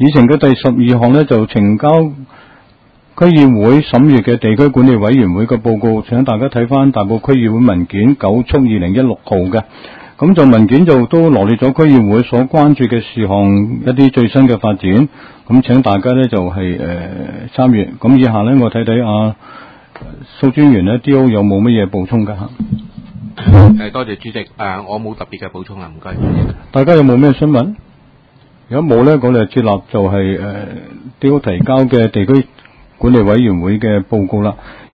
議程嘅第12項呢，就呈交區議會審閱嘅地區管理委員會嘅報告，請大家睇翻大埔區議會文件9/2016號嘅。咁就文件就都羅列咗區議會所關注嘅事項一啲最新嘅發展，咁請大家呢就係參閱。咁以下呢，我睇睇蘇專員呢 D.O 有冇乜嘢補充㗎？ 多謝主席，我冇特別嘅補充啦，唔該。 大家有冇咩詢問？如果冇呢，我哋接納就係D.O 提交嘅地區管理委員會嘅報告啦。